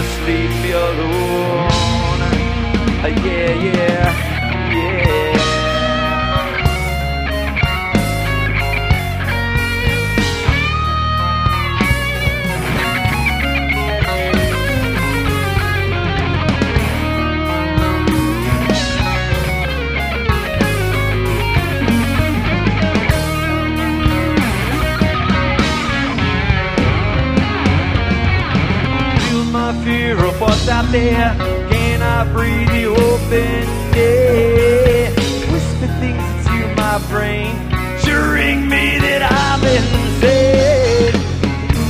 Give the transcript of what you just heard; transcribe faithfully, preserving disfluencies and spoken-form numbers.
just leave me alone. Yeah, yeah, yeah. Fear of what's out there. Can I breathe the open air? Whisper things into my brain, assuring me that I'm in